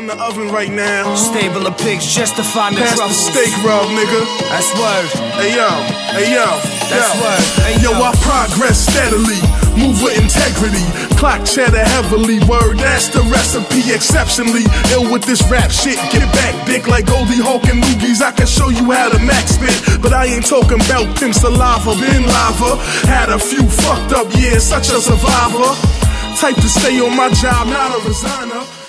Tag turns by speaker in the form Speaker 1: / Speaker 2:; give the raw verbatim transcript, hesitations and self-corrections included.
Speaker 1: in the oven right now.
Speaker 2: Stable of pigs just to find the
Speaker 1: Pass the
Speaker 2: truffles.
Speaker 1: steak rub, nigga.
Speaker 2: That's word.
Speaker 1: Hey yo, hey yo,
Speaker 2: That's
Speaker 1: yo.
Speaker 2: word. Hey,
Speaker 1: yo,
Speaker 2: yo.
Speaker 1: I progress steadily, move with integrity, clock cheddar heavily. Word, that's the recipe, exceptionally ill with this rap shit. Get back, dick like Goldie Hawk and Loogies. I can show you how to max spit, but I ain't talking about pimp saliva, been lava. Had a few fucked up years, such a survivor. Type to stay on my job, not a resigner.